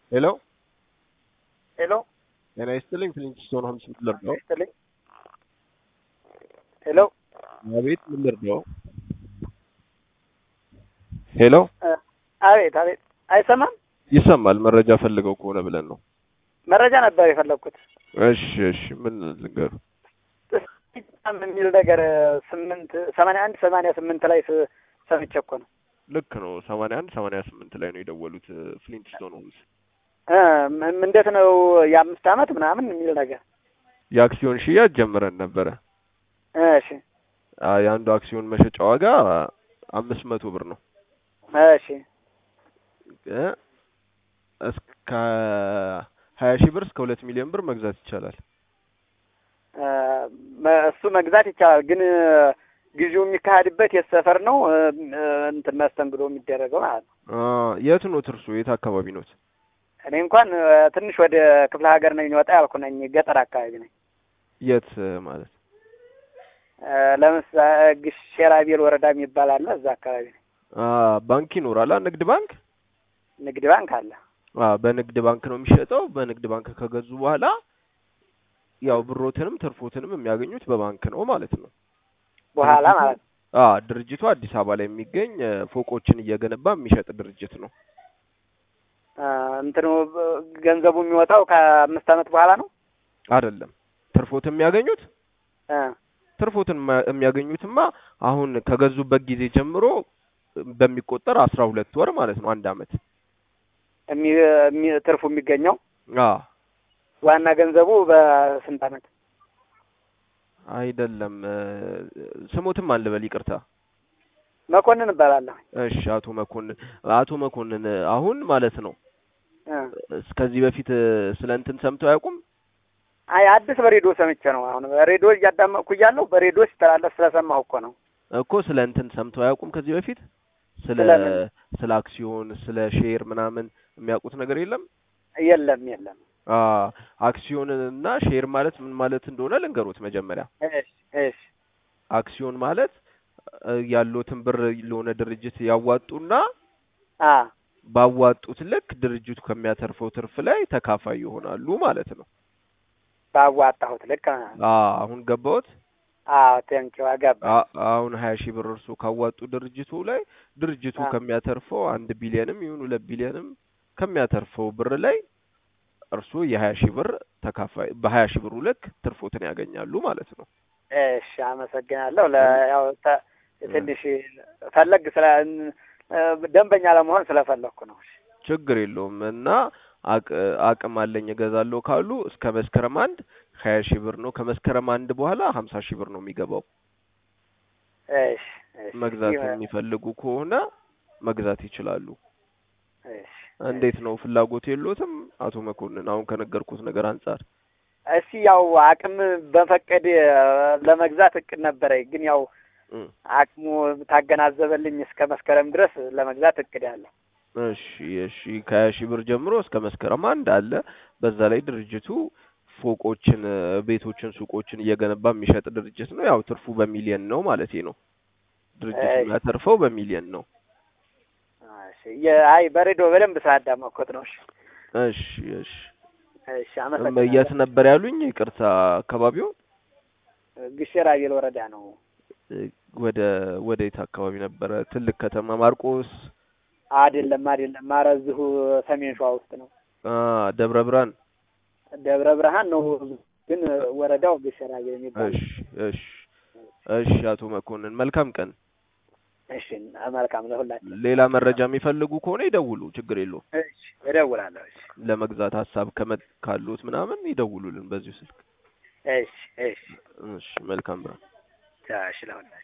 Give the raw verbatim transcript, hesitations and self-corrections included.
ሄሎ ሄሎ ጤና ይስጥልኝ። ፍሊንትስቶን ሆምስ ምን ልርዳው? ይስጥልኝ። ሄሎ አቤት፣ ምን ልርዳው? ሄሎ አቤት አቤት፣ አይሰማም? ይሰማል። መረጃ ፈልገው ከሆነ ብለን ነው። መረጃ ነበር የፈለኩት። እሺ እሺ፣ ምን ልንገሩ? የሚል ነገር ስምንት ሰማንያ አንድ ሰማንያ ስምንት ላይ ሰምቼ እኮ ነው። ልክ ነው። ሰማንያ አንድ ሰማንያ ስምንት ላይ ነው የደወሉት ፍሊንትስቶን ሆምስ። እ እንዴት ነው የአምስት አመት ምናምን የሚል ነገር የአክሲዮን ሽያጭ ጀምረን ነበረ። እሺ የአንዱ አክሲዮን መሸጫ ዋጋ አምስት መቶ ብር ነው። እሺ እስከ ሀያ ሺህ ብር እስከ ሁለት ሚሊዮን ብር መግዛት ይቻላል። እሱ መግዛት ይቻላል፣ ግን ጊዜው የሚካሄድበት የት ሰፈር ነው? እንትን መስተንግዶ የሚደረገው ማለት ነው። የት ነው እርሱ? የት አካባቢ ነው? እኔ እንኳን ትንሽ ወደ ክፍለ ሀገር ነኝ፣ ወጣ ያልኩ ነኝ፣ ገጠር አካባቢ ነኝ። የት ማለት? ለምሳሌ ግሼራቤል ወረዳ የሚባል አለ፣ እዛ አካባቢ ነኝ። ባንክ ይኖራል? ንግድ ባንክ ንግድ ባንክ አለ። በንግድ ባንክ ነው የሚሸጠው። በንግድ ባንክ ከገዙ በኋላ ያው ብሮትንም ትርፎትንም የሚያገኙት በባንክ ነው ማለት ነው። በኋላ ማለት ነው። አዎ፣ ድርጅቱ አዲስ አበባ ላይ የሚገኝ ፎቆችን እየገነባ የሚሸጥ ድርጅት ነው። እንትኑ ገንዘቡ የሚወጣው ከአምስት አመት በኋላ ነው አይደለም? ትርፎት የሚያገኙት እ ትርፎትን የሚያገኙትማ አሁን ከገዙበት ጊዜ ጀምሮ በሚቆጠር አስራ ሁለት ወር ማለት ነው። አንድ አመት እሚ ትርፉ የሚገኘው። አዎ። ዋና ገንዘቡ በስንት አመት? አይደለም፣ ስሞትም አልበል፣ ይቅርታ። መኮንን እባላለሁ። እሺ፣ አቶ መኮንን አቶ መኮንን አሁን ማለት ነው እስከዚህ በፊት ስለ እንትን ሰምተው አያውቁም? አይ አዲስ በሬዲዮ ሰምቼ ነው። አሁን በሬዲዮ እያዳመጥኩ እያለሁ በሬዲዮ ሲተላለፍ ስለሰማሁ እኮ ነው። እኮ ስለ እንትን ሰምተው አያውቁም ከዚህ በፊት? ስለ ስለ አክሲዮን ስለ ሼር ምናምን የሚያውቁት ነገር የለም? የለም የለም። አክሲዮን እና ሼር ማለት ምን ማለት እንደሆነ ልንገሩት መጀመሪያ። እሺ እሺ። አክሲዮን ማለት ያሉትን ብር ለሆነ ድርጅት ያዋጡና አ ባዋጡት ልክ ድርጅቱ ከሚያተርፈው ትርፍ ላይ ተካፋይ ይሆናሉ ማለት ነው። ባዋጣሁት ልክ? አዎ። አሁን ገባሁት? አዎ፣ ቴንኪው አገባ። አሁን ሀያ ሺህ ብር እርሱ ካዋጡ ድርጅቱ ላይ ድርጅቱ ከሚያተርፈው አንድ ቢሊዮንም ይሁን ሁለት ቢሊዮንም ከሚያተርፈው ብር ላይ እርሱ የሀያ ሺህ ብር ተካፋይ በሀያ ሺህ ብሩ ልክ ትርፎትን ያገኛሉ ማለት ነው። እሺ፣ አመሰግናለሁ። ለያው ትንሽ ፈለግ ስለ ደንበኛ ለመሆን ስለፈለኩ ነው። ችግር የለውም። እና አቅም አለኝ እገዛለሁ ካሉ እስከ መስከረም አንድ ሀያ ሺህ ብር ነው። ከመስከረም አንድ በኋላ ሀምሳ ሺህ ብር ነው የሚገባው። እሺ እሺ። መግዛት የሚፈልጉ ከሆነ መግዛት ይችላሉ። እሺ። እንዴት ነው ፍላጎት የለዎትም አቶ መኮንን? አሁን ከነገርኩት ነገር አንፃር እሺ፣ ያው አቅም በፈቀደ ለመግዛት እቅድ ነበረኝ፣ ግን ያው አቅሙ ታገናዘበልኝ እስከ መስከረም ድረስ ለመግዛት እቅድ ያለው። እሺ እሺ። ከሀያ ሺህ ብር ጀምሮ እስከ መስከረም አንድ አለ። በዛ ላይ ድርጅቱ ፎቆችን፣ ቤቶችን፣ ሱቆችን እየገነባ የሚሸጥ ድርጅት ነው። ያው ትርፉ በሚሊየን ነው ማለት ነው። ድርጅቱ የሚያተርፈው በሚሊየን ነው። እሺ። አይ በሬዲዮ በደንብ ሳዳመጥኩት ነው። እሺ እሺ እሺ እሺ። አመሰግናለሁ። የት ነበር ያሉኝ? ይቅርታ፣ አካባቢው ግሼራቤል ወረዳ ነው። ወደ ወደ የት አካባቢ ነበረ? ትልቅ ከተማ ማርቆስ? አይደለም አይደለም፣ ማረዝሁ ሰሜን ሸዋ ውስጥ ነው። አ ደብረ ብርሃን ደብረ ብርሃን ነው፣ ግን ወረዳው ግሼራቤል የሚባል። እሺ እሺ እሺ። አቶ መኮንን መልካም ቀን። እሺ፣ መልካም ለሁላችሁ። ሌላ መረጃ የሚፈልጉ ከሆነ ይደውሉ፣ ችግር የለውም። እሺ፣ እደውላለሁ። እሺ። ለመግዛት ሀሳብ ከመጥ ካሉት ምናምን ይደውሉልን በዚሁ ስልክ። እሺ እሺ እሺ። መልካም ብራ። ታሽ ለሁላችሁ።